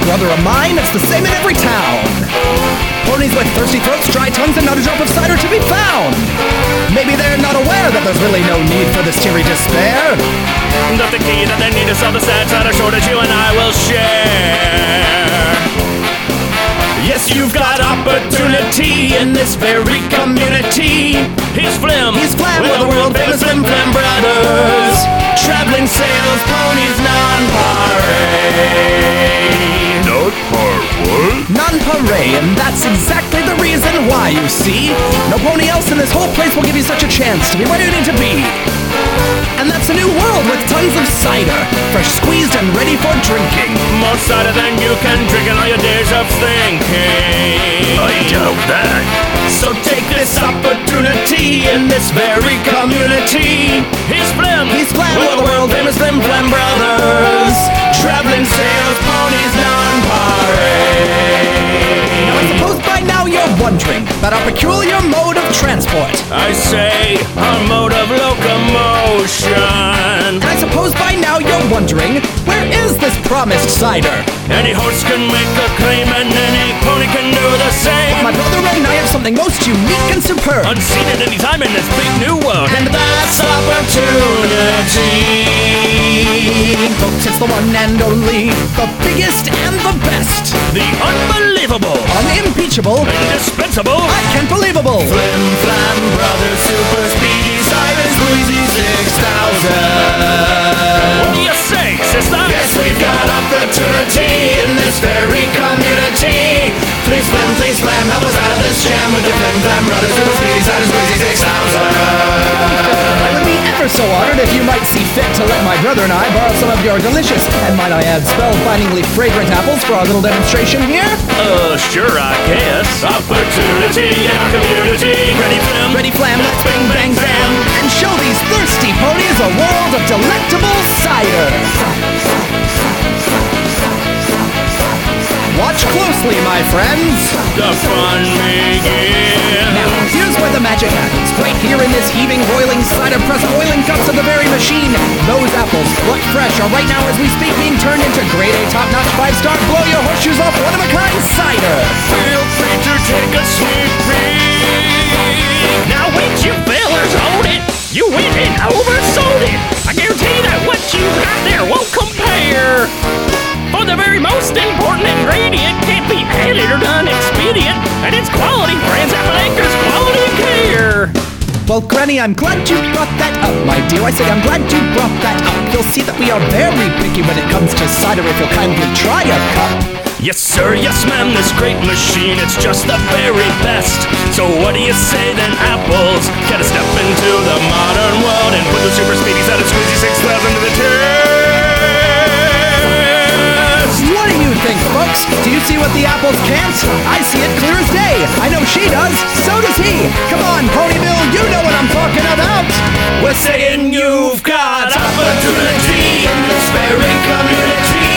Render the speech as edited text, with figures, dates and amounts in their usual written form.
brother of mine, it's the same in every town. Ponies with thirsty throats, dry tongues, and not a drop of cider to be found. Maybe they're not aware that there's really no need for this teary despair. That the key that they need is all the sad cider shortage you and I will share. Yes, you've got opportunity in this very community. He's Flim, with the world famous Flim Flam Brothers. Traveling sales, ponies, non-pareil. Non-pareil, and that's exactly the reason why, you see. No pony else in this whole place will give you such a chance to be where you need to be. And that's a new world with tons of cider, fresh squeezed and ready for drinking. More cider than you can drink in all your days of thinking. I doubt that. So take this opportunity in this very community. He's Flim, with the world famous Flim Flam Brothers. Traveling sales, ponies, non-pareil. Now I suppose by now you're wondering about our peculiar mode of transport. I say, our mode of locomotion. And I suppose by now you're wondering, where is this promised cider? Any horse can make a claim and any pony can do the same. My brother and I have something most unique and superb, unseen at any time in this big new world. and that's opportunity. Folks, it's the one and only, the biggest and the best, The unbelievable, unimpeachable, indispensable, I can't believable. Flim Flam Brothers Super Speedy Cider Squeezy 6000. What do you say, sister? Yes, we've got opportunity in this very community. Please Flam, help us out of this jam with the Flim Flam Brothers Super Speedy Cider Squeezy 6000. I would be ever so honored if you might see fit to let my brother and I borrow some of your delicious, and might I add, spellbindingly fragrant apples for our little demonstration here. Sure, I guess. Opportunity in our community. Ready, Flim? Ready, Flam, let's bing, bang, bam, and show these thirsty ponies a world of delectable cider. Watch closely, my friends. The fun begins. Now, here's where the magic happens. Right here in this heaving, roiling, cider press boiling cups of the very machine. Those apples, plucked fresh, are right now as we speak being turned into grade A, top-notch, 5-star, blow your horseshoes off, one-of-a-kind cider. Feel free to take a sneak peek. Now wait, you fellers, hold it. You went and oversold it. I guarantee that what you got there won't compare. For the very most important ingredient can't be added or done expedient, and it's quality brands Apple Acres quality and care. Well, Granny, I'm glad you brought that up, my dear. I say I'm glad you brought that up. You'll see that we are very picky when it comes to cider if you'll kindly try a cup. Yes, sir, yes, ma'am, this great machine, it's just the very best. So what do you say then, apples? Get a step into the modern world and put the super speedies out of Squeezy 6000 to the test. What do you think, folks? Do you see what the apples can't? I see it clear as day. I know she does. So does he. Come on, Ponyville, you know what I'm talking about. We're saying you've got opportunity in this very community.